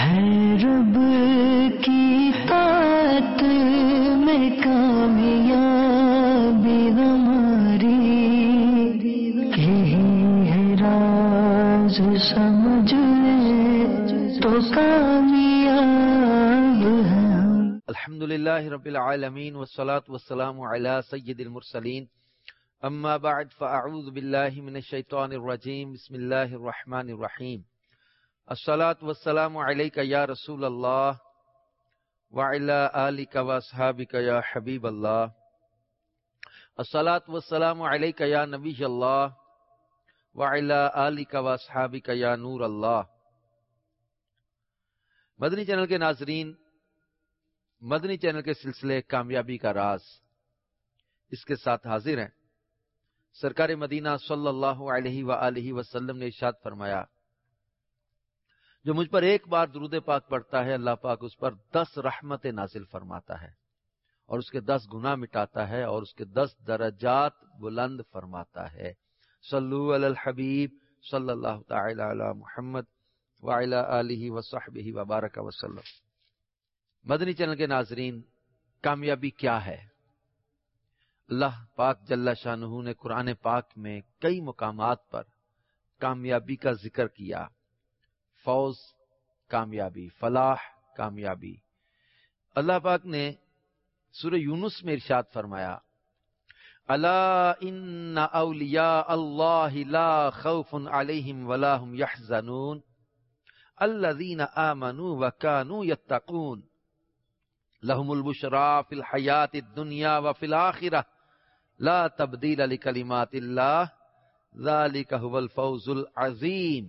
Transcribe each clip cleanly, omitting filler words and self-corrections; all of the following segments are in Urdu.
ہے رب کی طاعت میں کامیابی ہماری، یہی ہے راز سمجھ لے تو کامیاب ہے۔ الحمدللہ رب العالمین والصلاة والسلام علی سید المرسلین، اما بعد فاعوذ باللہ من الشیطان الرجیم، بسم اللہ الرحمن الرحیم۔ الصلاة والسلام علیک یا رسول اللہ وعلی آلک واصحابک یا حبیب اللہ۔ الصلاة والسلام علیک یا نبی اللہ وعلی آلک واصحابک یا نور اللہ۔ مدنی چینل کے ناظرین، مدنی چینل کے سلسلے کامیابی کا راز، اس کے ساتھ حاضر ہیں۔ سرکار مدینہ صلی اللہ علیہ وآلہ وسلم نے ارشاد فرمایا، جو مجھ پر ایک بار درود پاک پڑھتا ہے، اللہ پاک اس پر 10 رحمتیں نازل فرماتا ہے اور اس کے 10 گناہ مٹاتا ہے اور اس کے 10 درجات بلند فرماتا ہے۔ صلو علی الحبیب صلی اللہ تعالی علی محمد وعلی آلہ وصحبہ وبارک وسلم۔ مدنی چینل کے ناظرین، کامیابی کیا ہے؟ اللہ پاک جل شانہ نے قرآن پاک میں کئی مقامات پر کامیابی کا ذکر کیا۔ فوز کامیابی، فلاح کامیابی۔ اللہ پاک نے سورہ یونس میں ارشاد فرمایا، الا ان اولیاء اللہ لا خوف علیہم ولا هم يحزنون الذین آمنوا وکانوا یتقون لهم البشرى في الحیاة الدنیا وفي الآخرة لا تبدیل لکلمات اللہ ذلک هو الفوز العظیم۔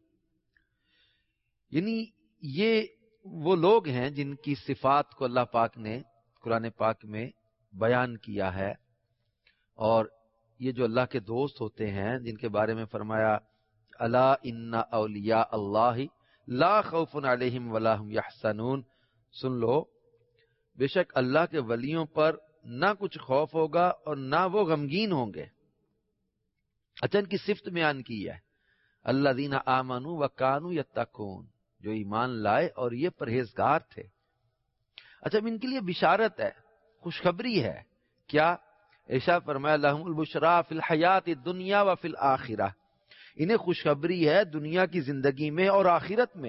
یعنی یہ وہ لوگ ہیں جن کی صفات کو اللہ پاک نے قرآن پاک میں بیان کیا ہے، اور یہ جو اللہ کے دوست ہوتے ہیں جن کے بارے میں فرمایا الا ان اولیاء اللہ لا خوف علیہم ولا هم یحزنون، سن لو بے شک اللہ کے ولیوں پر نہ کچھ خوف ہوگا اور نہ وہ غمگین ہوں گے۔ اچھا، ان کی صفت بیان کی ہے، الذین آمنوا وکانوا یتقون، جو ایمان لائے اور یہ پرہیزگار تھے۔ اچھا، ان کے لیے بشارت ہے، خوشخبری ہے۔ کیا؟ ارشاد فرمایا لہم البشریٰ فی الحیات الدنیا وفی الآخرہ، انہیں خوشخبری ہے دنیا کی زندگی میں اور آخرت میں۔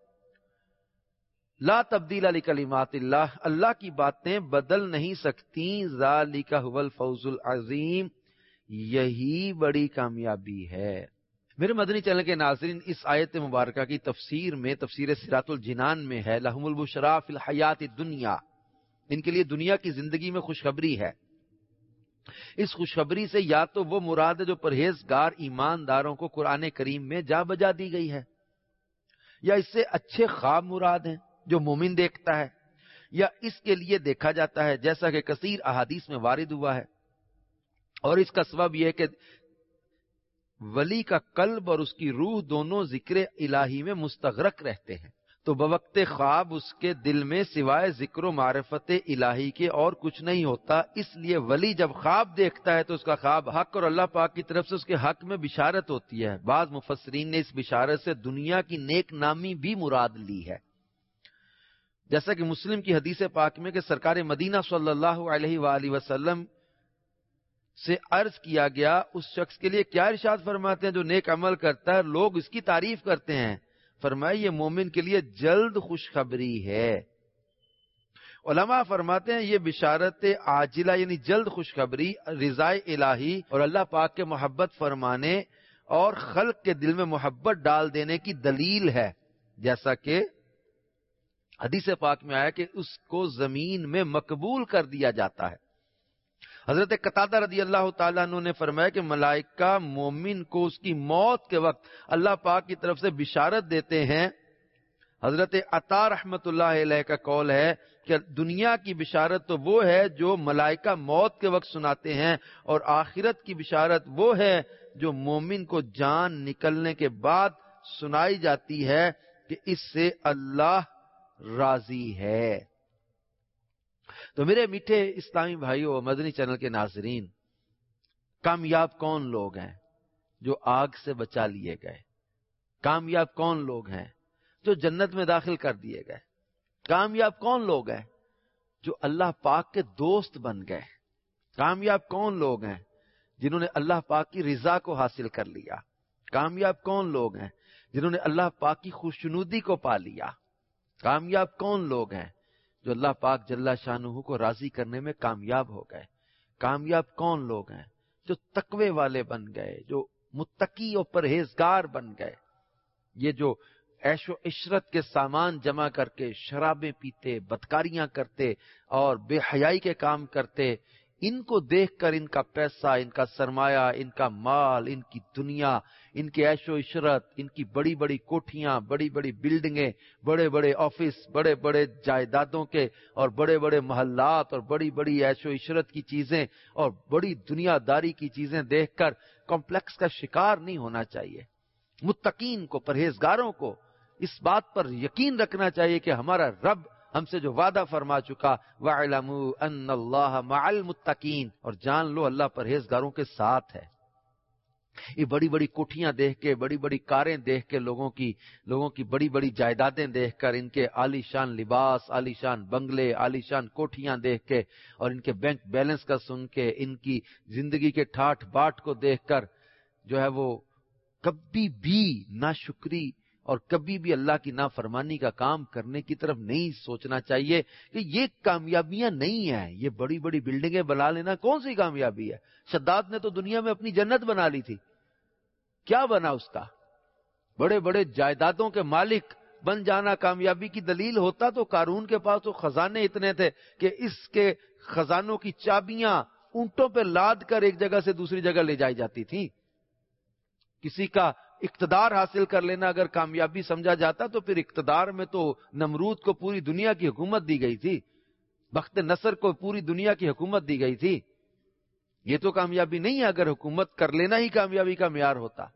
لا تبدیل لکلمات اللہ، اللہ کی باتیں بدل نہیں سکتی، ذالک هو الفوز العظیم، یہی بڑی کامیابی ہے۔ میرے مدنی چینل کے ناظرین، اس آیت مبارکہ کی تفسیر میں، تفسیر صراط الجنان میں ہے لہم البشریٰ فی الحیات الدنیا، ان کے لیے دنیا کی زندگی میں خوشخبری ہے۔ اس خوشخبری سے یا تو وہ مراد ہے جو پرہیزگار ایمانداروں کو قرآن کریم میں جا بجا دی گئی ہے، یا اس سے اچھے خواب مراد ہیں جو مومن دیکھتا ہے، یا اس کے لیے دیکھا جاتا ہے جیسا کہ کثیر احادیث میں وارد ہوا ہے۔ اور اس کا سبب یہ ہے کہ ولی کا قلب اور اس کی روح دونوں ذکر الہی میں مستغرق رہتے ہیں، تو بوقت خواب اس کے دل میں سوائے ذکر و معرفت الہی کے اور کچھ نہیں ہوتا۔ اس لیے ولی جب خواب دیکھتا ہے تو اس کا خواب حق اور اللہ پاک کی طرف سے اس کے حق میں بشارت ہوتی ہے۔ بعض مفسرین نے اس بشارت سے دنیا کی نیک نامی بھی مراد لی ہے، جیسا کہ مسلم کی حدیث پاک میں کہ سرکار مدینہ صلی اللہ علیہ وآلہ وسلم سے عرض کیا گیا اس شخص کے لیے کیا ارشاد فرماتے ہیں جو نیک عمل کرتا ہے، لوگ اس کی تعریف کرتے ہیں؟ فرمایا یہ مومن کے لیے جلد خوشخبری ہے۔ علماء فرماتے ہیں یہ بشارت عاجلہ یعنی جلد خوشخبری رضائے الہی اور اللہ پاک کے محبت فرمانے اور خلق کے دل میں محبت ڈال دینے کی دلیل ہے، جیسا کہ حدیث پاک میں آیا کہ اس کو زمین میں مقبول کر دیا جاتا ہے۔ حضرت قتادہ رضی اللہ تعالیٰ عنہ نے فرمایا کہ ملائکہ مومن کو اس کی موت کے وقت اللہ پاک کی طرف سے بشارت دیتے ہیں۔ حضرت عطا رحمت اللہ علیہ کا قول ہے کہ دنیا کی بشارت تو وہ ہے جو ملائکہ موت کے وقت سناتے ہیں، اور آخرت کی بشارت وہ ہے جو مومن کو جان نکلنے کے بعد سنائی جاتی ہے کہ اس سے اللہ راضی ہے۔ تو میرے میٹھے اسلامی بھائیوں اور مدنی چینل کے ناظرین، کامیاب کون لوگ ہیں جو آگ سے بچا لیے گئے؟ کامیاب کون لوگ ہیں جو جنت میں داخل کر دیے گئے. کامیاب کون لوگ ہیں؟ جو اللہ پاک کے دوست بن گئے. کامیاب کون لوگ ہیں؟ جنہوں نے اللہ پاک کی رضا کو حاصل کر لیا. کامیاب کون لوگ ہیں؟ جنہوں نے اللہ پاک کی خوشنودی کو پا لیا. کامیاب کون لوگ ہیں؟ جو اللہ پاک جل شانہ کو راضی کرنے میں کامیاب ہو گئے. کامیاب کون لوگ ہیں؟ جو تقوی والے بن گئے، جو متقی اور پرہیزگار بن گئے. یہ جو عیش و عشرت کے سامان جمع کر کے شرابیں پیتے، بدکاریاں کرتے اور بے حیائی کے کام کرتے، ان کو دیکھ کر ان کا پیسہ، ان کا سرمایہ، ان کا مال، ان کی دنیا، ان کے عیش و عشرت، ان کی بڑی بڑی کوٹھیاں، بڑی بڑی بلڈنگیں، بڑے بڑے آفس، بڑے بڑے جائیدادوں کے اور بڑے بڑے محلات اور بڑی بڑی عیش و عشرت کی چیزیں اور بڑی دنیا داری کی چیزیں دیکھ کر کمپلیکس کا شکار نہیں ہونا چاہیے. متقین کو، پرہیزگاروں کو اس بات پر یقین رکھنا چاہیے کہ ہمارا رب ہم سے جو وعدہ فرما چکا، وَاعْلَمُوا أَنَّ اللَّهَ مَعَ الْمُتَّقِينَ، اور جان لو اللہ پرہیزگاروں کے ساتھ ہے. یہ بڑی بڑی کوٹھیاں دیکھ کے، بڑی بڑی کاریں دیکھ کے، لوگوں کی بڑی بڑی جائیدادیں دیکھ کر، ان کے عالی شان لباس، عالی شان بنگلے، عالی شان کوٹھیاں دیکھ کے اور ان کے بینک بیلنس کا سن کے، ان کی زندگی کے ٹھاٹ باٹ کو دیکھ کر جو ہے وہ کبھی بھی ناشکری اور کبھی بھی اللہ کی نافرمانی کا کام کرنے کی طرف نہیں سوچنا چاہیے کہ یہ کامیابیاں نہیں ہیں. یہ بڑی بڑی بلڈنگیں بنا لینا کون سی کامیابی ہے؟ شداد نے تو دنیا میں اپنی جنت بنا لی تھی. کیا بنا اس کا؟ بڑے بڑے جائیدادوں کے مالک بن جانا کامیابی کی دلیل ہوتا تو قارون کے پاس تو خزانے اتنے تھے کہ اس کے خزانوں کی چابیاں اونٹوں پہ لاد کر ایک جگہ سے دوسری جگہ لے جائی جاتی تھی. کسی کا اقتدار حاصل کر لینا اگر کامیابی سمجھا جاتا تو پھر اقتدار میں تو نمرود کو پوری دنیا کی حکومت دی گئی تھی، بخت نصر کو پوری دنیا کی حکومت دی گئی تھی. یہ تو کامیابی نہیں ہے اگر حکومت کر لینا ہی کامیابی کا معیار ہوتا.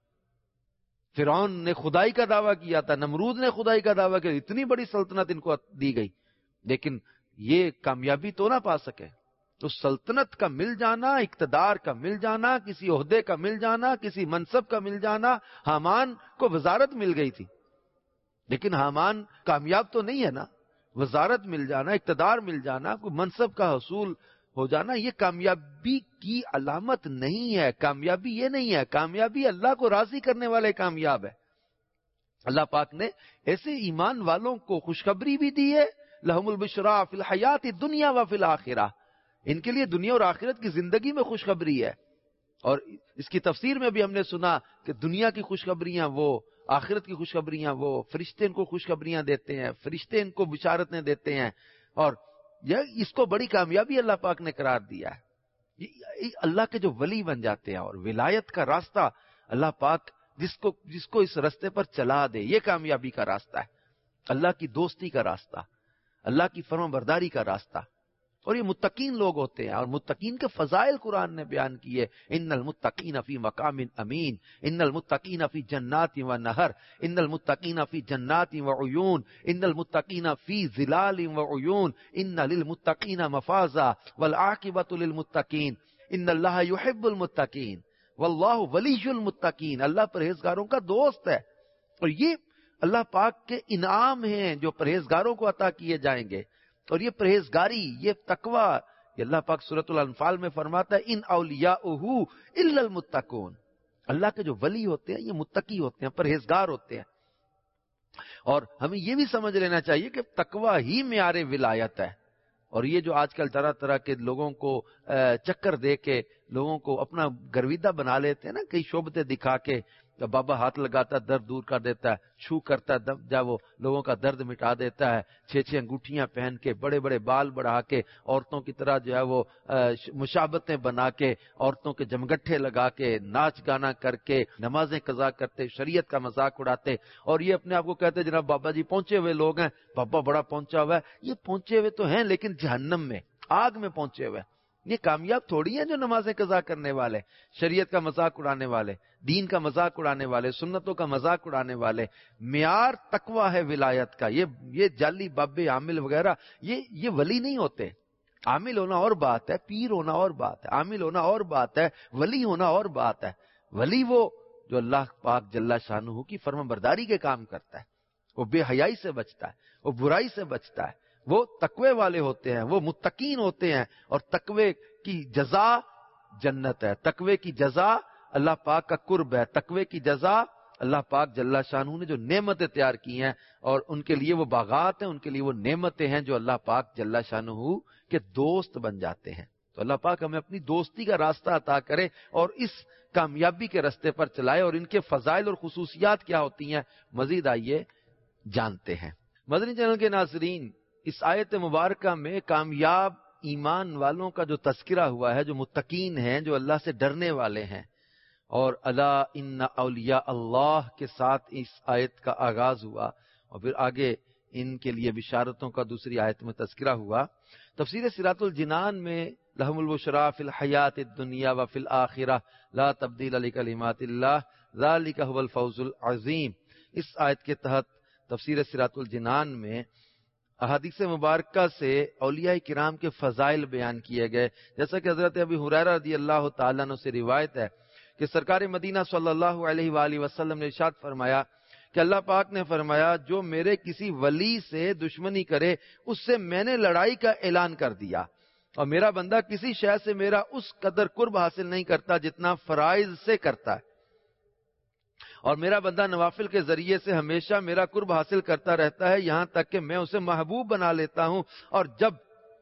فرعون نے خدائی کا دعویٰ کیا تھا، نمرود نے خدائی کا دعویٰ کیا، اتنی بڑی سلطنت ان کو دی گئی، لیکن یہ کامیابی تو نہ پا سکے. تو سلطنت کا مل جانا، اقتدار کا مل جانا، کسی عہدے کا مل جانا، کسی منصب کا مل جانا. حامان کو وزارت مل گئی تھی لیکن حامان کامیاب تو نہیں ہے نا. وزارت مل جانا، اقتدار مل جانا، کوئی منصب کا حصول ہو جانا، یہ کامیابی کی علامت نہیں ہے. کامیابی یہ نہیں ہے. کامیابی اللہ کو راضی کرنے والے کامیاب ہے. اللہ پاک نے ایسے ایمان والوں کو خوشخبری بھی دی ہے، لہم البشریٰ فی الحیات الدنیا و فی الآخرہ، ان کے لیے دنیا اور آخرت کی زندگی میں خوشخبری ہے. اور اس کی تفسیر میں بھی ہم نے سنا کہ دنیا کی خوشخبریاں وہ، آخرت کی خوشخبریاں وہ. فرشتے ان کو خوشخبریاں دیتے ہیں، فرشتے ان کو بشارتیں دیتے ہیں، اور اس کو بڑی کامیابی اللہ پاک نے قرار دیا ہے. اللہ کے جو ولی بن جاتے ہیں اور ولایت کا راستہ اللہ پاک جس کو اس راستے پر چلا دے، یہ کامیابی کا راستہ ہے. اللہ کی دوستی کا راستہ، اللہ کی فرمان برداری کا راستہ. اور یہ متقین لوگ ہوتے ہیں، اور متقین کے فضائل قرآن نے بیان کیے. ان المتقین فی مقام امین، ان المتقین فی جنات و نہر، ان المتقین فی جنات و عیون، ان المتقین فی ظلال و عیون، ان للمتقین مفازا والعاقبۃ للمتقین، ان اللہ یحب المتقین واللہ ولی المتقین. اللہ پرہیزگاروں کا دوست ہے. اور یہ اللہ پاک کے انعام ہیں جو پرہیزگاروں کو عطا کیے جائیں گے. اور یہ پرہیزگاری، یہ تقوی، یہ اللہ پاک سورۃ الانفال میں فرماتا ہے ان اولیاؤہ الا المتقون. اللہ کے جو ولی ہوتے ہیں یہ متقی ہوتے ہیں، پرہیزگار ہوتے ہیں. اور ہمیں یہ بھی سمجھ لینا چاہیے کہ تقوی ہی معیار ولایت ہے. اور یہ جو آج کل طرح طرح کے لوگوں کو چکر دے کے لوگوں کو اپنا گرویدہ بنا لیتے ہیں نا، کئی شعبتیں دکھا کے، بابا ہاتھ لگاتا ہے درد دور کر دیتا ہے، چھو کرتا ہے جب وہ لوگوں کا درد مٹا دیتا ہے، 6 انگوٹھیاں پہن کے، بڑے بڑے بال بڑھا کے، عورتوں کی طرح جو ہے وہ مشابتیں بنا کے، عورتوں کے جمگٹھے لگا کے، ناچ گانا کر کے نمازیں قضا کرتے، شریعت کا مذاق اڑاتے. اور یہ اپنے آپ کو کہتے جناب بابا جی پہنچے ہوئے لوگ ہیں، بابا بڑا پہنچا ہوا ہے. یہ پہنچے ہوئے تو ہیں لیکن جہنم میں، آگ میں پہنچے ہوئے. یہ کامیاب تھوڑی ہیں جو نمازیں قضا کرنے والے، شریعت کا مذاق اڑانے والے، دین کا مذاق اڑانے والے، سنتوں کا مذاق اڑانے والے. معیار تقوی ہے ولایت کا. یہ جعلی بابے عامل وغیرہ یہ ولی نہیں ہوتے. عامل ہونا اور بات ہے، پیر ہونا اور بات ہے، عامل ہونا اور بات ہے، ولی ہونا اور بات ہے. ولی وہ جو اللہ پاک جل شانہ کی فرمان برداری کے کام کرتا ہے. وہ بے حیائی سے بچتا ہے، وہ برائی سے بچتا ہے، وہ تقوی والے ہوتے ہیں، وہ متقین ہوتے ہیں، اور تقوی کی جزا جنت ہے، تقوی کی جزا اللہ پاک کا قرب ہے، تقوی کی جزا اللہ پاک جل شانہ نے جو نعمتیں تیار کی ہیں، اور ان کے لیے وہ باغات ہیں، ان کے لیے وہ نعمتیں ہیں جو اللہ پاک جل شانہ کے دوست بن جاتے ہیں۔ تو اللہ پاک ہمیں اپنی دوستی کا راستہ عطا کرے اور اس کامیابی کے راستے پر چلائے، اور ان کے فضائل اور خصوصیات کیا ہوتی ہیں مزید آئیے جانتے ہیں۔ مدنی چینل کے ناظرین، اس آیت مبارکہ میں کامیاب ایمان والوں کا جو تذکرہ ہوا ہے، جو متقین ہیں، جو اللہ سے ڈرنے والے ہیں، اور الا ان اولیاء اللہ کے ساتھ اس آیت کا آغاز ہوا، اور پھر آگے ان کے لیے بشارتوں کا دوسری آیت میں تذکرہ ہوا۔ تفسیر صراط الجنان میں لہم البشریٰ فی الحیات الدنیا وفی الآخرہ لا تبدیل لکلمات اللہ ذالک هو الفوز العظیم، اس آیت کے تحت تفسیر صراط الجنان میں احادیث مبارکہ سے اولیاء کرام کے فضائل بیان کیے گئے، جیسا کہ حضرت ابی ہریرہ رضی اللہ تعالیٰ عنہ سے روایت ہے کہ سرکار مدینہ صلی اللہ علیہ وآلہ وسلم نے ارشاد فرمایا کہ اللہ پاک نے فرمایا جو میرے کسی ولی سے دشمنی کرے اس سے میں نے لڑائی کا اعلان کر دیا، اور میرا بندہ کسی شے سے میرا اس قدر قرب حاصل نہیں کرتا جتنا فرائض سے کرتا ہے، اور میرا بندہ نوافل کے ذریعے سے ہمیشہ میرا قرب حاصل کرتا رہتا ہے، یہاں تک کہ میں اسے محبوب بنا لیتا ہوں، اور جب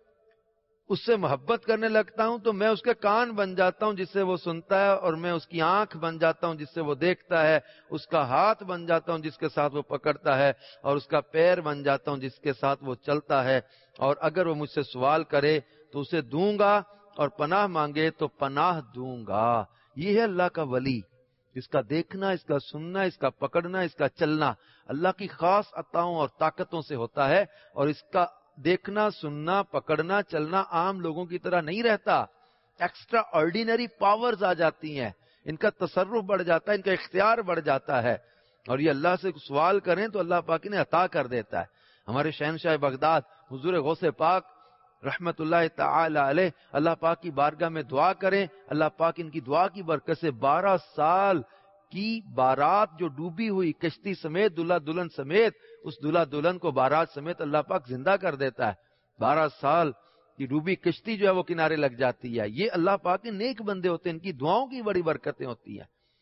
اس سے محبت کرنے لگتا ہوں تو میں اس کے کان بن جاتا ہوں جس سے وہ سنتا ہے، اور میں اس کی آنکھ بن جاتا ہوں جس سے وہ دیکھتا ہے، اس کا ہاتھ بن جاتا ہوں جس کے ساتھ وہ پکڑتا ہے، اور اس کا پیر بن جاتا ہوں جس کے ساتھ وہ چلتا ہے، اور اگر وہ مجھ سے سوال کرے تو اسے دوں گا، اور پناہ مانگے تو پناہ دوں گا۔ یہ ہے اللہ کا ولی، اس کا دیکھنا، اس کا سننا، اس کا پکڑنا، اس کا چلنا اللہ کی خاص عطاؤں اور طاقتوں سے ہوتا ہے، اور اس کا دیکھنا، سننا، پکڑنا، چلنا عام لوگوں کی طرح نہیں رہتا، ایکسٹرا آرڈینری پاورز آ جاتی ہیں، ان کا تصرف بڑھ جاتا ہے، ان کا اختیار بڑھ جاتا ہے، اور یہ اللہ سے سوال کریں تو اللہ پاک انہیں عطا کر دیتا ہے۔ ہمارے شہنشاہ بغداد حضور غوث پاک رحمت اللہ تعالی علیہ، اللہ پاک کی بارگاہ میں دعا کریں، اللہ پاک ان کی دعا کی برکت سے 12 سال کی بارات جو ڈوبی ہوئی کشتی سمیت، دلہا دلہن سمیت، اس دلہا دلہن کو بارات سمیت اللہ پاک زندہ کر دیتا ہے، 12 سال کی ڈوبی کشتی جو ہے وہ کنارے لگ جاتی ہے۔ یہ اللہ پاک کے نیک بندے ہوتے ہیں، ان کی دعاؤں کی بڑی برکتیں ہوتی ہیں۔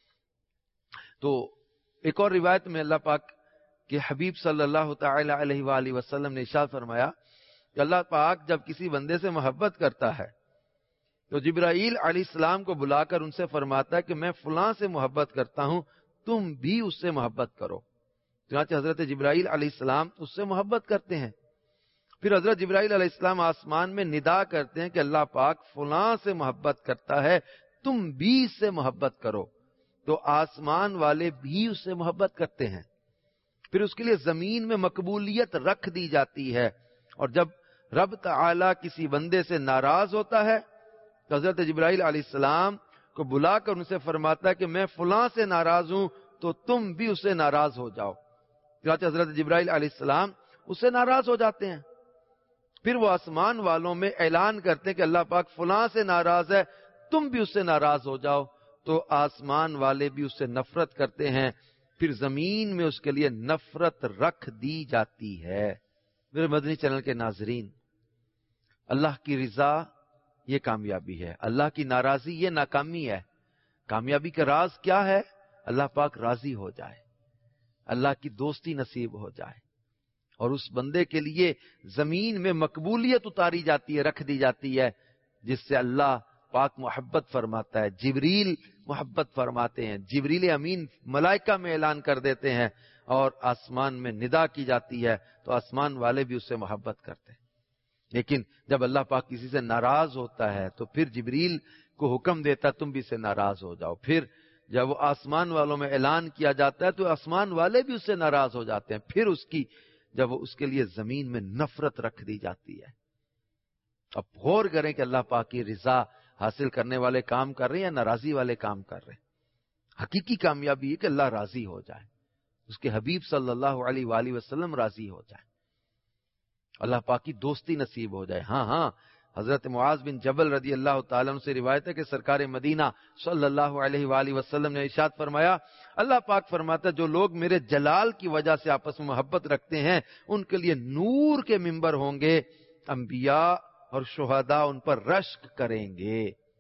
تو ایک اور روایت میں اللہ پاک کے حبیب صلی اللہ تعالی علیہ وآلہ وسلم نے ارشاد فرمایا کہ اللہ پاک جب کسی بندے سے محبت کرتا ہے تو جبرائیل علیہ السلام کو بلا کر ان سے فرماتا ہے کہ میں فلاں سے محبت کرتا ہوں، تم بھی اس سے محبت کرو۔ چنانچہ حضرت جبرائیل علیہ السلام اس سے محبت کرتے ہیں، پھر حضرت جبرائیل علیہ السلام آسمان میں ندا کرتے ہیں کہ اللہ پاک فلاں سے محبت کرتا ہے، تم بھی اس سے محبت کرو، تو آسمان والے بھی اس سے محبت کرتے ہیں۔ پھر اس کے لیے زمین میں مقبولیت رکھ دی جاتی ہے، اور جب رب تعالی کسی بندے سے ناراض ہوتا ہے تو حضرت جبرائیل علیہ السلام کو بلا کر ان سے فرماتا ہے کہ میں فلاں سے ناراض ہوں تو تم بھی اس سے ناراض ہو جاؤ۔ چنانچہ حضرت جبرائیل علیہ السلام اس سے ناراض ہو جاتے ہیں، پھر وہ آسمان والوں میں اعلان کرتے ہیں کہ اللہ پاک فلاں سے ناراض ہے، تم بھی اس سے ناراض ہو جاؤ، تو آسمان والے بھی اس سے نفرت کرتے ہیں، پھر زمین میں اس کے لیے نفرت رکھ دی جاتی ہے۔ میرے مدنی چینل کے ناظرین، اللہ کی رضا یہ کامیابی ہے، اللہ کی ناراضی یہ ناکامی ہے۔ کامیابی کا راز کیا ہے؟ اللہ پاک راضی ہو جائے، اللہ کی دوستی نصیب ہو جائے، اور اس بندے کے لیے زمین میں مقبولیت اتاری جاتی ہے، رکھ دی جاتی ہے، جس سے اللہ پاک محبت فرماتا ہے، جبریل محبت فرماتے ہیں، جبریل امین ملائکہ میں اعلان کر دیتے ہیں، اور آسمان میں ندا کی جاتی ہے تو آسمان والے بھی اس سے محبت کرتے ہیں۔ لیکن جب اللہ پاک کسی سے ناراض ہوتا ہے تو پھر جبریل کو حکم دیتا تم بھی سے ناراض ہو جاؤ، پھر جب وہ آسمان والوں میں اعلان کیا جاتا ہے تو آسمان والے بھی اس سے ناراض ہو جاتے ہیں، پھر جب وہ اس کے لیے زمین میں نفرت رکھ دی جاتی ہے۔ اب غور کریں کہ اللہ پاک کی رضا حاصل کرنے والے کام کر رہے ہیں یا ناراضی والے کام کر رہے ہیں۔ حقیقی کامیابی ہے کہ اللہ راضی ہو جائے، اس کے حبیب صلی اللہ علیہ وآلہ وسلم راضی ہو جائے، اللہ پاک کی دوستی نصیب ہو جائے۔ ہاں حضرت معاذ بن جبل رضی اللہ تعالیٰ عنہ سے روایت ہے کہ سرکار مدینہ صلی اللہ علیہ وآلہ وسلم نے ارشاد فرمایا، اللہ پاک فرماتا ہے جو لوگ میرے جلال کی وجہ سے آپس میں محبت رکھتے ہیں ان کے لیے نور کے ممبر ہوں گے، انبیاء اور شہداء ان پر رشک کریں گے۔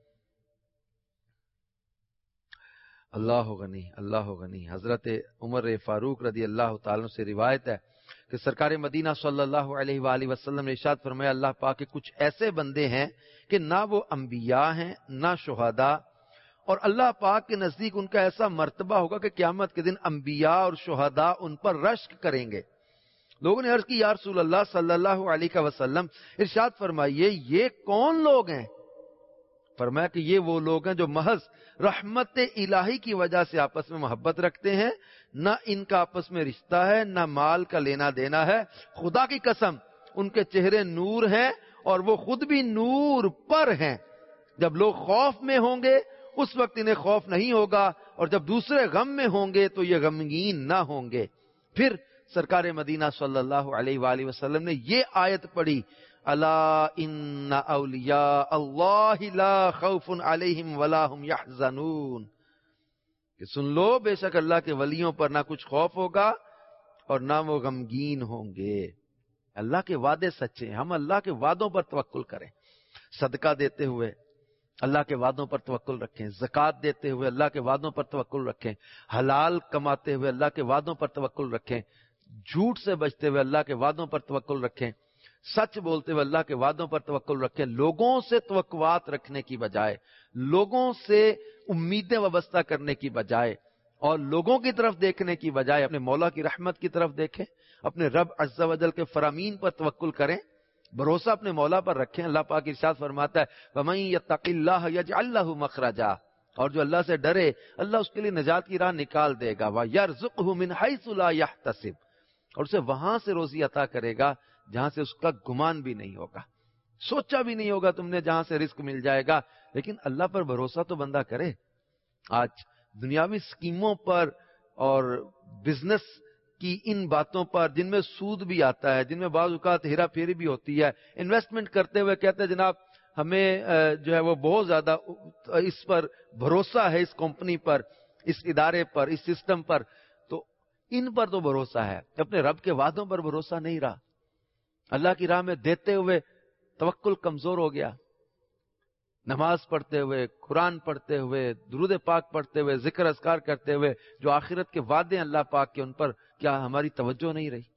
اللہ غنی اللہ غنی۔ حضرت عمر فاروق رضی اللہ تعالیٰ سے روایت ہے کہ سرکار مدینہ صلی اللہ علیہ وآلہ وسلم نے ارشاد فرمایا، اللہ پاک کے کچھ ایسے بندے ہیں کہ نہ وہ انبیاء ہیں نہ شہداء، اور اللہ پاک کے نزدیک ان کا ایسا مرتبہ ہوگا کہ قیامت کے دن انبیاء اور شہداء ان پر رشک کریں گے۔ لوگوں نے عرض کی، یا رسول اللہ صلی اللہ علیہ وسلم ارشاد فرمائیے یہ کون لوگ ہیں؟ فرمایا کہ یہ وہ لوگ ہیں جو محض رحمت الہی کی وجہ سے آپس میں محبت رکھتے ہیں، نہ ان کا آپس میں رشتہ ہے نہ مال کا لینا دینا ہے، خدا کی قسم ان کے چہرے نور ہیں اور وہ خود بھی نور پر ہیں، جب لوگ خوف میں ہوں گے اس وقت انہیں خوف نہیں ہوگا، اور جب دوسرے غم میں ہوں گے تو یہ غمگین نہ ہوں گے۔ پھر سرکار مدینہ صلی اللہ علیہ وآلہ وسلم نے یہ آیت پڑھی، الا ان اولیاء اللہ لا خوف علیہم ولا هم یحزنون، کہ سن لو بے شک اللہ کے ولیوں پر نہ کچھ خوف ہوگا اور نہ وہ غمگین ہوں گے۔ اللہ کے وعدے سچے ہیں، ہم اللہ کے وعدوں پر توکل کریں، صدقہ دیتے ہوئے اللہ کے وعدوں پر توکل رکھیں، زکوٰۃ دیتے ہوئے اللہ کے وعدوں پر توکل رکھیں، حلال کماتے ہوئے اللہ کے وعدوں پر توکل رکھیں، جھوٹ سے بچتے ہوئے اللہ کے وعدوں پر توکل رکھیں، سچ بولتے ہوئے اللہ کے وعدوں پر توکل رکھیں۔ لوگوں سے توقعات رکھنے کی بجائے، لوگوں سے امیدیں وابستہ کرنے کی بجائے اور لوگوں کی طرف دیکھنے کی بجائے اپنے مولا کی رحمت کی طرف دیکھیں، اپنے رب عز و جل کے فرامین پر توکل کریں، بھروسہ اپنے مولا پر رکھیں۔ اللہ پاک ارشاد فرماتا ہے وَمَن يَتَّقِ اللَّهَ يَجْعَل لَّهُ مَخْرَجًا، اور جو اللہ سے ڈرے اللہ اس کے لیے نجات کی راہ نکال دے گا، وَيَرْزُقْهُ مِنْ حَيْثُ لَا يَحْتَسِبُ، اور اسے وہاں سے روزی عطا کرے گا جہاں سے اس کا گمان بھی نہیں ہوگا، سوچا بھی نہیں ہوگا تم نے جہاں سے رزق مل جائے گا۔ لیکن اللہ پر بھروسہ تو بندہ کرے۔ آج دنیاوی سکیموں پر اور بزنس کی ان باتوں پر جن میں سود بھی آتا ہے، جن میں بعض اوقات ہیرا پھیری بھی ہوتی ہے، انویسٹمنٹ کرتے ہوئے کہتے ہیں جناب ہمیں جو ہے وہ بہت زیادہ اس پر بھروسہ ہے، اس کمپنی پر، اس ادارے پر، اس سسٹم پر، تو ان پر تو بھروسہ ہے، اپنے رب کے وعدوں پر بھروسہ نہیں رہا۔ اللہ کی راہ میں دیتے ہوئے توکل کمزور ہو گیا، نماز پڑھتے ہوئے، قرآن پڑھتے ہوئے، درود پاک پڑھتے ہوئے، ذکر اذکار کرتے ہوئے جو آخرت کے وعدے اللہ پاک کے ان پر کیا ہماری توجہ نہیں رہی؟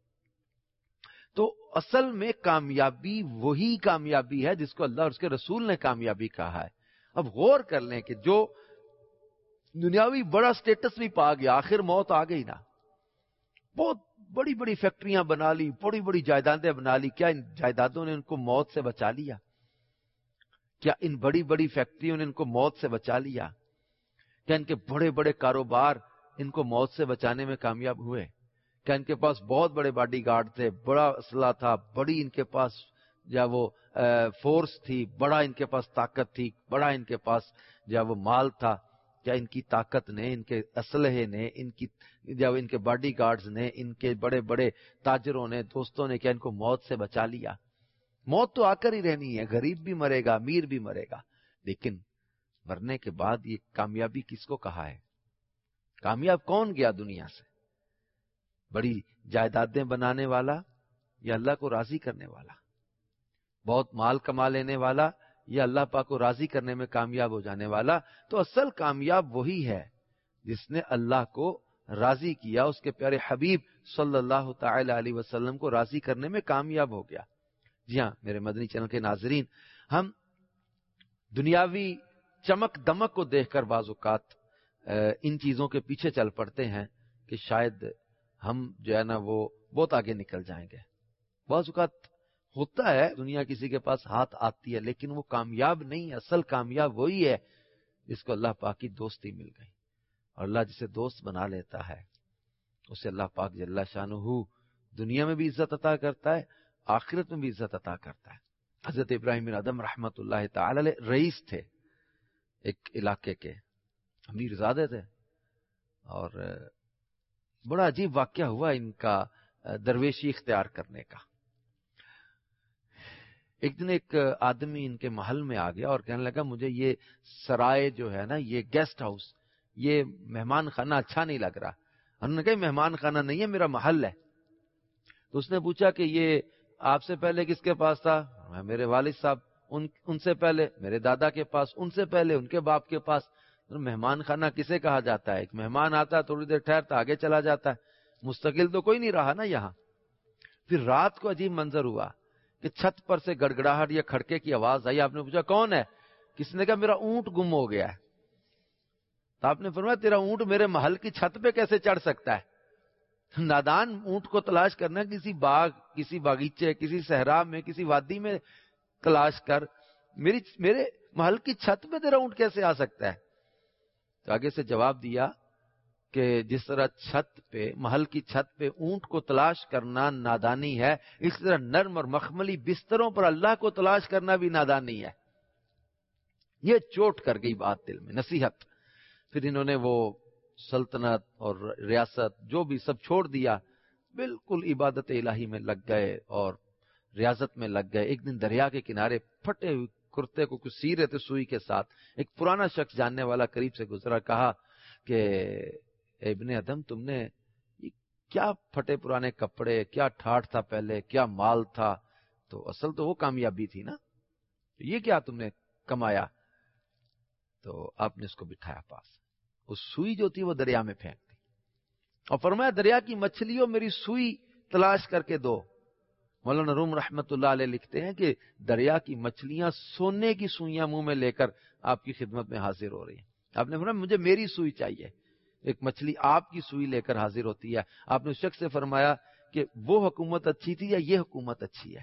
تو اصل میں کامیابی وہی کامیابی ہے جس کو اللہ اور اس کے رسول نے کامیابی کہا ہے۔ اب غور کر لیں کہ جو دنیاوی بڑا سٹیٹس بھی پا گیا، آخر موت آ گئی نا، بہت بڑی بڑی فیکٹریاں بنا لی، بڑی بڑی جائیدادیں بنا لی، کیا ان جائیدادوں نے ان کو موت سے بچا لیا؟ کیا ان بڑی بڑی فیکٹریوں نے ان کو موت سے بچا لیا؟ کیا ان کے بڑے بڑے کاروبار ان کو موت سے بچانے میں کامیاب ہوئے؟ کیا ان کے پاس بہت بڑے باڈی گارڈ تھے، بڑا اسلحہ تھا، بڑی ان کے پاس یا وہ فورس تھی، بڑا ان کے پاس طاقت تھی، بڑا ان کے پاس یا وہ مال تھا؟ کیا ان کی طاقت نے، ان کے اسلحے نے، ان کے باڈی گارڈز نے، ان کے بڑے بڑے تاجروں نے، دوستوں نے، کیا ان کو موت سے بچا لیا؟ موت تو آ کر ہی رہنی ہے، غریب بھی مرے گا، امیر بھی مرے گا، لیکن مرنے کے بعد یہ کامیابی کس کو کہا ہے؟ کامیاب کون گیا دنیا سے؟ بڑی جائیدادیں بنانے والا یا اللہ کو راضی کرنے والا؟ بہت مال کما لینے والا یا اللہ پاک کو راضی کرنے میں کامیاب ہو جانے والا؟ تو اصل کامیاب وہی ہے جس نے اللہ کو راضی کیا، اس کے پیارے حبیب صلی اللہ تعالی علیہ وسلم کو راضی کرنے میں کامیاب ہو گیا۔ جی ہاں میرے مدنی چینل کے ناظرین، ہم دنیاوی چمک دمک کو دیکھ کر بعض اوقات ان چیزوں کے پیچھے چل پڑتے ہیں کہ شاید ہم جو ہے نا وہ بہت آگے نکل جائیں گے۔ بعض اوقات ہوتا ہے دنیا کسی کے پاس ہاتھ آتی ہے، لیکن وہ کامیاب نہیں، اصل کامیاب وہی ہے جس کو اللہ پاک کی دوستی مل گئی، اور اللہ جسے دوست بنا لیتا ہے اسے اللہ پاک جل شانہ دنیا میں بھی عزت عطا کرتا ہے، آخرت میں بھی عزت عطا کرتا ہے۔ حضرت ابراہیم بن ادم رحمت اللہ تعالی علیہ رئیس تھے ایک علاقے کے، امیر زادے تھے، اور بڑا عجیب واقعہ ہوا ان کا درویشی اختیار کرنے کا۔ ایک دن ایک آدمی ان کے محل میں آ گیا اور کہنے لگا مجھے یہ سرائے جو ہے نا، یہ گیسٹ ہاؤس، یہ مہمان خانہ اچھا نہیں لگ رہا. انہوں نے کہا مہمان خانہ نہیں ہے، میرا محل ہے. تو اس نے پوچھا کہ یہ آپ سے پہلے کس کے پاس تھا؟ میرے والد صاحب. ان سے پہلے میرے دادا کے پاس، ان سے پہلے ان کے باپ کے پاس. مہمان خانہ کسے کہا جاتا ہے؟ ایک مہمان آتا ہے، تھوڑی دیر ٹھہرتا، آگے چلا جاتا ہے، مستقل تو کوئی نہیں رہا نا یہاں. پھر رات کو عجیب منظر ہوا کہ چھت پر سے گڑگڑاہٹ یا کھڑکے کی آواز آئی. آپ نے پوچھا کون ہے؟ کس نے کہا میرا اونٹ گم ہو گیا ہے. تو آپ نے فرمایا تیرا اونٹ میرے محل کی چھت پہ کیسے چڑھ سکتا ہے؟ نادان، اونٹ کو تلاش کرنا کسی باغ، کسی باغیچے، کسی صحرا میں، کسی وادی میں تلاش کر. میرے محل کی چھت پہ تیرا اونٹ کیسے آ سکتا ہے؟ تو آگے سے جواب دیا کہ جس طرح چھت پہ، محل کی چھت پہ اونٹ کو تلاش کرنا نادانی ہے، اس طرح نرم اور مخملی بستروں پر اللہ کو تلاش کرنا بھی نادانی ہے. یہ چوٹ کر گئی بات دل میں، نصیحت. پھر انہوں نے وہ سلطنت اور ریاست جو بھی سب چھوڑ دیا، بالکل عبادت الہی میں لگ گئے اور ریاضت میں لگ گئے. ایک دن دریا کے کنارے پھٹے ہوئے کرتے کو کچھ سی رہے تھے سوئی کے ساتھ. ایک پرانا شخص جاننے والا قریب سے گزرا، کہا کہ ابن ادم تم نے کیا پھٹے پرانے کپڑے، کیا ٹھاٹھ تھا پہلے، کیا مال تھا، تو اصل تو وہ کامیابی تھی نا، یہ کیا تم نے کمایا؟ تو آپ نے اس کو بٹھایا پاس. اس سوئی جو تھی وہ دریا میں پھینک دی اور فرمایا دریا کی مچھلیوں میری سوئی تلاش کر کے دو. مولانا روم رحمت اللہ علیہ لکھتے ہیں کہ دریا کی مچھلیاں سونے کی سوئیاں منہ میں لے کر آپ کی خدمت میں حاضر ہو رہی ہیں. آپ نے فرمایا مجھے میری سوئی چاہیے. ایک مچھلی آپ کی سوئی لے کر حاضر ہوتی ہے. آپ نے اس شخص سے فرمایا کہ وہ حکومت اچھی تھی یا یہ حکومت اچھی ہے؟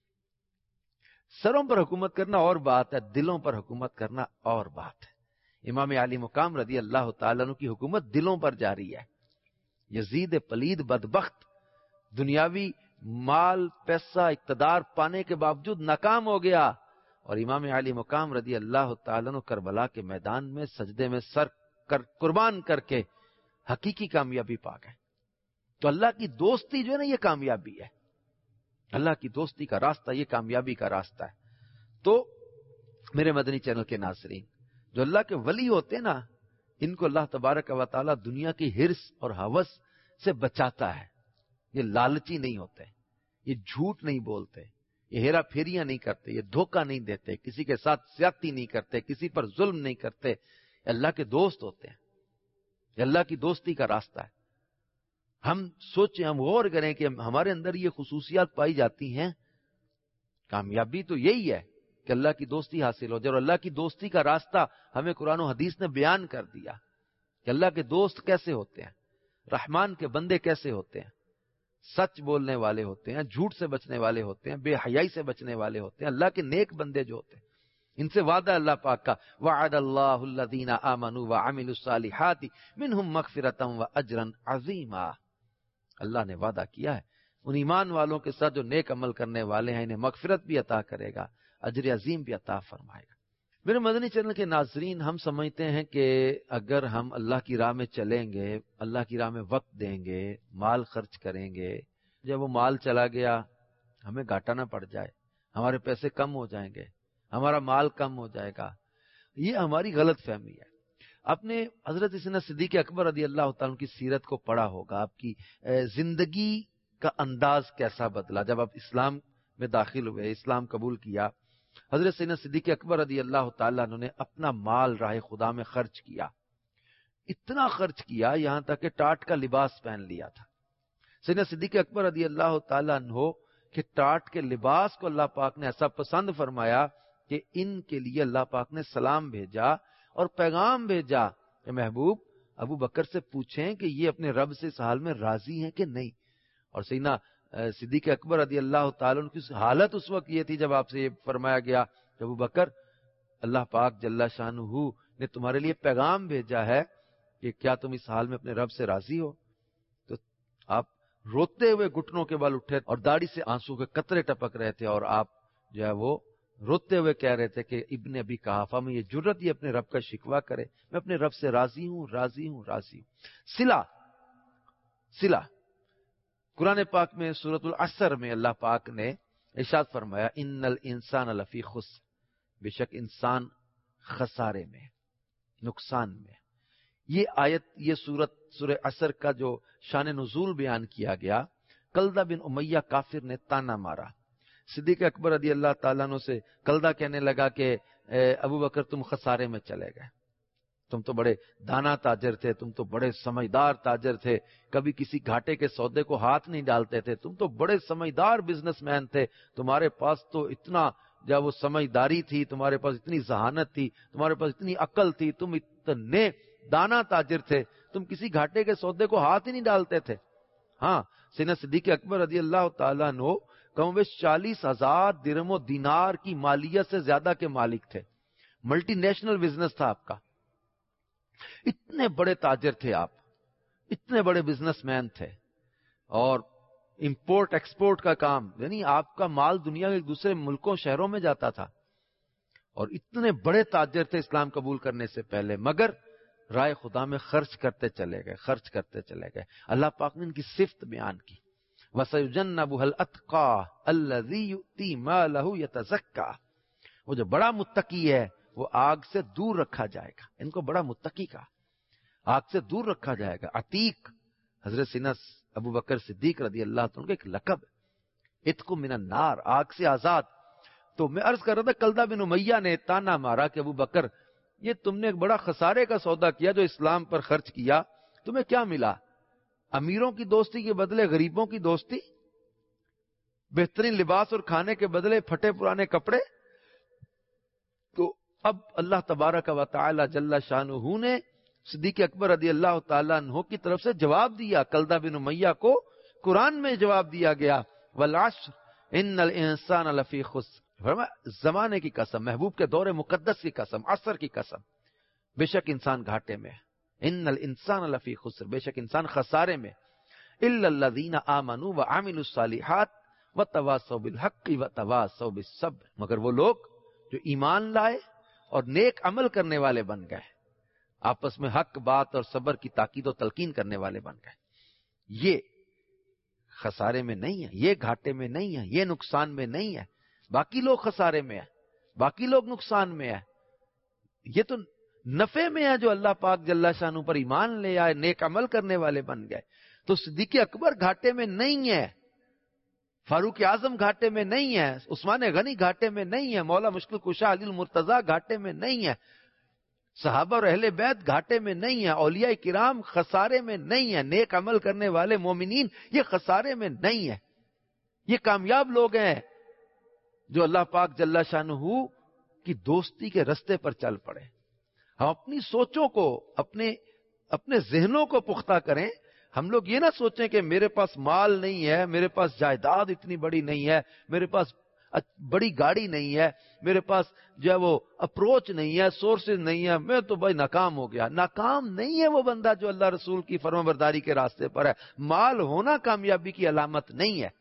سروں پر حکومت کرنا اور بات ہے، دلوں پر حکومت کرنا اور بات ہے. امام علی مقام رضی اللہ تعالیٰ عنہ کی حکومت دلوں پر جاری ہے. یزید پلید بدبخت دنیاوی مال، پیسہ، اقتدار پانے کے باوجود ناکام ہو گیا، اور امام علی مقام رضی اللہ تعالیٰ عنہ کربلا کے میدان میں سجدے میں سر قربان کر کے حقیقی کامیابی پا گئے. تو اللہ کی دوستی جو ہے نا، یہ کامیابی ہے. اللہ کی دوستی کا راستہ یہ کامیابی کا راستہ ہے. تو میرے مدنی چینل کے ناظرین، جو اللہ کے ولی ہوتے ہیں نا، ان کو اللہ تبارک و تعالیٰ دنیا کی ہرس اور ہوس سے بچاتا ہے. یہ لالچی نہیں ہوتے، یہ جھوٹ نہیں بولتے، یہ ہیرا پھیریاں نہیں کرتے، یہ دھوکہ نہیں دیتے، کسی کے ساتھ زیادتی نہیں کرتے، کسی پر ظلم نہیں کرتے. یہ اللہ کے دوست ہوتے ہیں. یہ اللہ کی دوستی کا راستہ ہے. ہم سوچیں، ہم غور کریں کہ ہمارے اندر یہ خصوصیات پائی جاتی ہیں. کامیابی تو یہی ہے کہ اللہ کی دوستی حاصل ہو جائے. اور اللہ کی دوستی کا راستہ ہمیں قرآن و حدیث نے بیان کر دیا کہ اللہ کے دوست کیسے ہوتے ہیں، رحمان کے بندے کیسے ہوتے ہیں. سچ بولنے والے ہوتے ہیں، جھوٹ سے بچنے والے ہوتے ہیں، بے حیائی سے بچنے والے ہوتے ہیں. اللہ کے نیک بندے جو ہوتے ہیں، ان سے وعدہ اللہ پاک کا وعد اللہ الذین آمنوا وعملوا الصالحات منہم مغفرۃ واجرا عظیما. اللہ نے وعدہ کیا ہے ان ایمان والوں کے ساتھ جو نیک عمل کرنے والے ہیں، انہیں مغفرت بھی عطا کرے گا، اجر عظیم بھی عطا فرمائے گا. میرے مدنی چینل کے ناظرین، ہم سمجھتے ہیں کہ اگر ہم اللہ کی راہ میں چلیں گے، اللہ کی راہ میں وقت دیں گے، مال خرچ کریں گے، جب وہ مال چلا گیا ہمیں گھاٹا نہ پڑ جائے، ہمارے پیسے کم ہو جائیں گے، ہمارا مال کم ہو جائے گا. یہ ہماری غلط فہمی ہے. اپنے حضرت سیدنا صدیق اکبر رضی اللہ تعالیٰ کی سیرت کو پڑھا ہوگا. آپ کی زندگی کا انداز کیسا بدلا جب آپ اسلام میں داخل ہوئے، اسلام قبول کیا. حضرت سیدنا صدیق اکبر رضی اللہ تعالیٰ نے اپنا مال راہ خدا میں خرچ کیا. اتنا خرچ کیا یہاں تک کہ ٹاٹ کا لباس پہن لیا تھا. سیدنا صدیق اکبر رضی اللہ تعالیٰ عنہ کہ ٹاٹ کے لباس کو اللہ پاک نے ایسا پسند فرمایا کہ ان کے لیے اللہ پاک نے سلام بھیجا اور پیغام بھیجا کہ محبوب ابو بکر سے پوچھیں کہ یہ اپنے رب سے اس حال میں راضی ہیں کہ نہیں. اور سیدنا صدیق اکبر رضی اللہ تعالیٰ عنہ کی حالت اس وقت یہ تھی جب آپ سے یہ فرمایا گیا کہ ابو بکر اللہ پاک جل شانہ نے تمہارے لیے پیغام بھیجا ہے کہ کیا تم اس حال میں اپنے رب سے راضی ہو. تو آپ روتے ہوئے گھٹنوں کے بل اٹھے اور داڑھی سے آنسو کے قطرے ٹپک رہے تھے، اور آپ جو ہے وہ روتے ہوئے کہہ رہے تھے کہ ابن ابی قحافہ میں یہ جرت یہ اپنے رب کا شکوہ کرے، میں اپنے رب سے راضی ہوں راضی ہوں راضی ہوں. صلہ قرآن پاک میں سورۃ العصر میں اللہ پاک نے ارشاد فرمایا ان الانسان لفی خسر، بے شک انسان خسارے میں، نقصان میں۔ یہ آیت، یہ سورہ عصر کا جو شان نزول بیان کیا گیا، کلدہ بن امیہ کافر نے تانا مارا، صدیق اکبر رضی اللہ تعالیٰ عنہ سے کلدہ کہنے لگا کہ ابو بکر تم خسارے میں چلے گئے، تم تو بڑے دانا تاجر تھے، تم تو بڑے سمجھدار تاجر تھے، کبھی کسی گھاٹے کے سودے کو ہاتھ نہیں ڈالتے تھے، تم تو بڑے سمجھدار بزنس مین تھے، تمہارے پاس تو اتنا جب وہ سمجھداری تھی، تمہارے پاس اتنی ذہانت تھی، تمہارے پاس اتنی عقل تھی، تم اتنے دانا تاجر تھے، تم کسی گھاٹے کے سودے کو ہاتھ ہی نہیں ڈالتے تھے۔ ہاں، سیدنا صدیق اکبر رضی اللہ تعالیٰ عنہ کم بیش 40,000 درہم و دینار کی مالیت سے زیادہ کے مالک تھے، ملٹی نیشنل بزنس تھا آپ کا، اتنے بڑے تاجر تھے آپ، اتنے بڑے بزنس مین تھے، اور امپورٹ ایکسپورٹ کا کام، یعنی آپ کا مال دنیا کے دوسرے ملکوں شہروں میں جاتا تھا، اور اتنے بڑے تاجر تھے اسلام قبول کرنے سے پہلے، مگر رائے خدا میں خرچ کرتے چلے گئے، خرچ کرتے چلے گئے۔ اللہ پاک نے ان کی صفت بیان کی، وَسَيُجَنَّبُهَا الْأَتْقَى الَّذِي يُؤْتِي مَالَهُ يَتَزَكَّى، وہ جو بڑا متقی ہے وہ آگ سے دور رکھا جائے گا، ان کو بڑا متقی کا آگ سے دور رکھا جائے گا۔ عتیق حضرت سیدنا ابو بکر صدیق رضی اللہ عنہ کا ایک لقب ہے، عتق من النار، آگ سے آزاد۔ تو میں عرض کر رہا تھا کلدہ بن امیہ نے تانا مارا کہ ابو بکر یہ تم نے ایک بڑا خسارے کا سودا کیا، جو اسلام پر خرچ کیا، تمہیں کیا ملا؟ امیروں کی دوستی کے بدلے غریبوں کی دوستی، بہترین لباس اور کھانے کے بدلے پھٹے پرانے کپڑے۔ تو اب اللہ تبارک و تعالی جل شانہ نے صدیق اکبر رضی اللہ تعالیٰ عنہ کی طرف سے جواب دیا، کلدہ بن امیہ کو قرآن میں جواب دیا گیا، والعصر ان الانسان لفی خسر، فرمایا زمانے کی قسم، محبوب کے دور مقدس کی قسم، عصر کی قسم، بے شک انسان گھاٹے میں، ان الانسان لفی خسر، بے شک انسان خسارے میں، الا الذین آمنوا وعملوا الصالحات وتواصوا بالحق وتواصوا بالصبر، مگر وہ لوگ جو ایمان لائے اور نیک عمل کرنے والے بن گئے، آپس میں حق بات اور صبر کی تاکید و تلقین کرنے والے بن گئے، یہ خسارے میں نہیں ہے، یہ گھاٹے میں نہیں ہے، یہ نقصان میں نہیں ہے۔ باقی لوگ خسارے میں ہیں، باقی لوگ نقصان میں ہیں، یہ تو نفع میں ہے جو اللہ پاک جل شانہ پر ایمان لے آئے، نیک عمل کرنے والے بن گئے۔ تو صدیق اکبر گھاٹے میں نہیں ہے، فاروق اعظم گھاٹے میں نہیں ہے، عثمان غنی گھاٹے میں نہیں ہے، مولا مشکل کشا علی المرتضیٰ گھاٹے میں نہیں ہے، صحابہ اور اہل بیت گھاٹے میں نہیں ہے، اولیاء کرام خسارے میں نہیں ہے، نیک عمل کرنے والے مومنین یہ خسارے میں نہیں ہے، یہ کامیاب لوگ ہیں جو اللہ پاک جل شانہ کی دوستی کے رستے پر چل پڑے۔ ہم اپنی سوچوں کو، اپنے ذہنوں کو پختہ کریں، ہم لوگ یہ نہ سوچیں کہ میرے پاس مال نہیں ہے، میرے پاس جائیداد اتنی بڑی نہیں ہے، میرے پاس بڑی گاڑی نہیں ہے، میرے پاس جو ہے وہ اپروچ نہیں ہے، سورسز نہیں ہے، میں تو بھائی ناکام ہو گیا۔ ناکام نہیں ہے وہ بندہ جو اللہ رسول کی فرمانبرداری کے راستے پر ہے۔ مال ہونا کامیابی کی علامت نہیں ہے،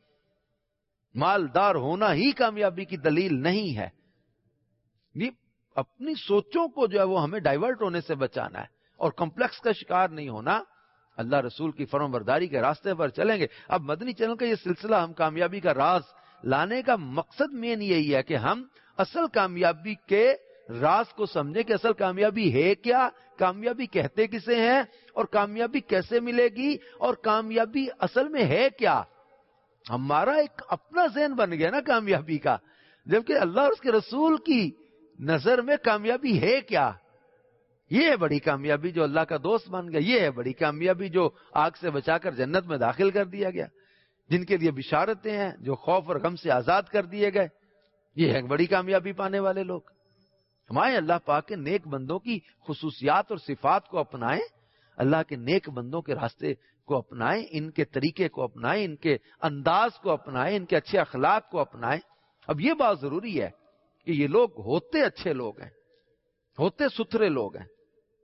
مالدار ہونا ہی کامیابی کی دلیل نہیں ہے۔ یہ اپنی سوچوں کو جو ہے وہ ہمیں ڈائیورٹ ہونے سے بچانا ہے اور کمپلیکس کا شکار نہیں ہونا، اللہ رسول کی فرمانبرداری کے راستے پر چلیں گے۔ اب مدنی چینل کا یہ سلسلہ ہم کامیابی کا راز لانے کا مقصد مین یہی ہے کہ ہم اصل کامیابی کے راز کو سمجھیں کہ اصل کامیابی ہے کیا، کامیابی کہتے کسے ہیں، اور کامیابی کیسے ملے گی، اور کامیابی اصل میں ہے کیا۔ ہمارا ایک اپنا ذہن بن گیا نا کامیابی کا، جبکہ اللہ اور اس کے رسول کی نظر میں کامیابی ہے کیا۔ یہ ہے بڑی کامیابی جو اللہ کا دوست بن گیا، یہ ہے بڑی کامیابی جو آگ سے بچا کر جنت میں داخل کر دیا گیا، جن کے لیے بشارتیں ہیں، جو خوف اور غم سے آزاد کر دیے گئے، یہ ہے بڑی کامیابی پانے والے لوگ۔ ہمارے اللہ پاک کے نیک بندوں کی خصوصیات اور صفات کو اپنائیں، اللہ کے نیک بندوں کے راستے کو اپنائیں، ان کے طریقے کو اپنائیں، ان کے انداز کو اپنائیں، ان کے اچھے اخلاق کو اپنائیں۔ اب یہ بات ضروری ہے کہ یہ لوگ ہوتے اچھے لوگ ہیں، ہوتے ستھرے لوگ ہیں،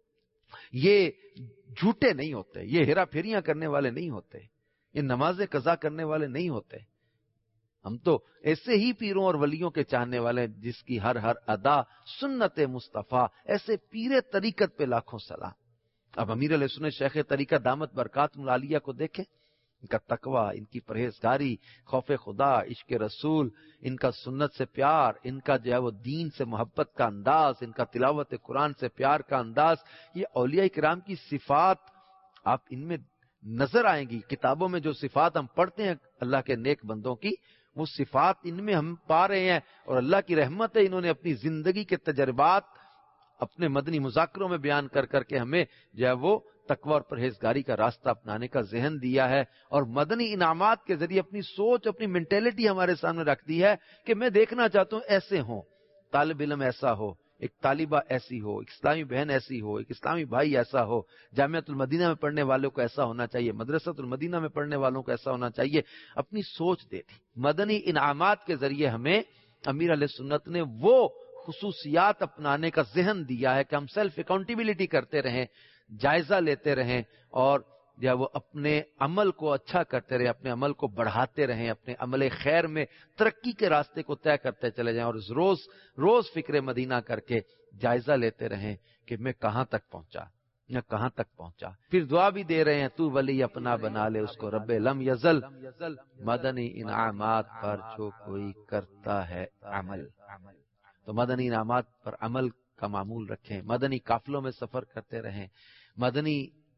یہ جھوٹے نہیں ہوتے، یہ ہیرا پھیریاں کرنے والے نہیں ہوتے، یہ نماز قضا کرنے والے نہیں ہوتے۔ ہم تو ایسے ہی پیروں اور ولیوں کے چاہنے والے ہیں جس کی ہر ادا سنت مصطفیٰ، ایسے پیر طریقت پہ لاکھوں سلام۔ اب امیر علیہ سنت شیخ طریقت دامت برکات العالیہ کو دیکھیں، इनका तकवा, इनकी परहेजगारी, खौफ खुदा, इश्क रसूल, इनका सुन्नत से प्यार, इनका जो है वो दीन से मोहब्बत का अंदाज, इनका तिलावत कुरान से प्यार का अंदाज, ये औलिया इकराम की सिफात आप इनमें नजर आएंगी। किताबों में जो सिफात हम पढ़ते हैं अल्लाह के नेक बंदों की, वो सिफात इनमें हम पा रहे हैं। और अल्लाह की रहमत है, इन्होंने अपनी जिंदगी के तजर्बात अपने मदनी मुज़ाकरों में बयान कर करके हमें जो है वो तकवा और परहेजगारी का रास्ता अपनाने का ज़हन दिया है। और मदनी इनामात के जरिए अपनी सोच, अपनी मेंटेलिटी हमारे सामने रख दी है कि मैं देखना चाहता हूं ऐसे हो, तालिब इल्म ऐसा हो, एक तालिबा ऐसी हो, एक इस्लामी बहन ऐसी हो, एक इस्लामी भाई ऐसा हो, जामियातुल मदीना में पढ़ने वालों को ऐसा होना चाहिए, मदरसातुल मदीना में पढ़ने वालों को ऐसा होना चाहिए। अपनी सोच दे दी। मदनी इनामात के जरिए हमें अमीर अहले सुन्नत ने वो खुसूसियात अपनाने का ज़हन दिया है कि हम सेल्फ अकाउंटेबिलिटी करते रहें, जायजा लेते रहें और या वो अपने अमल को अच्छा करते रहें, अपने अमल को बढ़ाते रहें, अपने अमल खैर में तरक्की के रास्ते को तय करते चले जाएं और रोज रोज फिक्र मदीना करके जायजा लेते रहें कि मैं कहां तक पहुंचा, मैं कहां तक पहुंचा। फिर दुआ भी दे रहे हैं, तू वली अपना बना ले उसको रब्बे लम यजल, मदनी इनामात पर जो कोई करता है अमल। तो मदनी इनामात पर अमल का मामूल रखें, मदनी काफिलों में सफर करते रहें, मदनी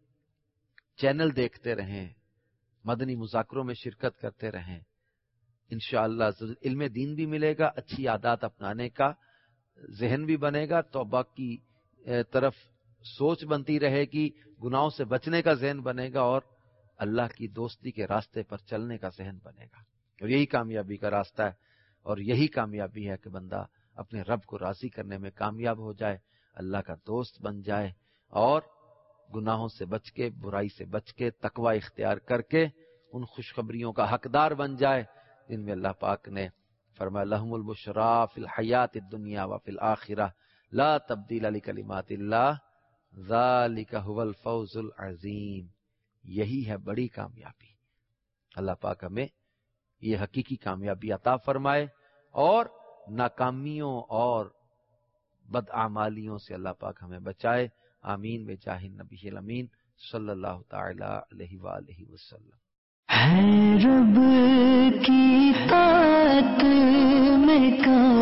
चैनल देखते रहें, मदनी मुज़ाकरों में शिरकत करते रहें। इंशाअल्लाह इल्म दीन भी मिलेगा, अच्छी आदत अपनाने का ज़हन भी बनेगा, तौबा की तरफ सोच बनती रहेगी, गुनाहों से बचने का ज़हन बनेगा और अल्लाह की दोस्ती के रास्ते पर चलने का ज़हन बनेगा। और यही कामयाबी का रास्ता है और यही कामयाबी है कि बंदा अपने रब को राज़ी करने में कामयाब हो जाए, अल्लाह का दोस्त बन जाए और गुनाहों से बच के, बुराई से बच के, तकवा इख्तियार करके उन खुशखबरियों का हकदार बन जाए जिनमें अल्लाह पाक ने फरमाया लहुमुल बुशरा फिल हयातिद दुनिया व फिल आखिरह ला तब्दील लिकलिमातिल्लाह ज़ालिका हुवल फौजुल अज़ीम। यही है बड़ी कामयाबी। अल्लाह पाक हमें ये हकीकी कामयाबी अता फरमाए और नाकामियों और बदआमालियों से अल्लाह पाक हमें बचाए। आमीन बेजाहिन नबील अमीन सल्लल्लाहु तआला अलैहि वालैहि वसल्लम। है रब की तात में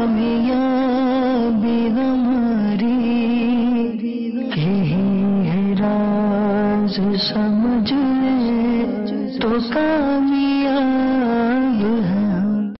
कामयाबी हमारी, यही है राज समझ ले तो कामयाबी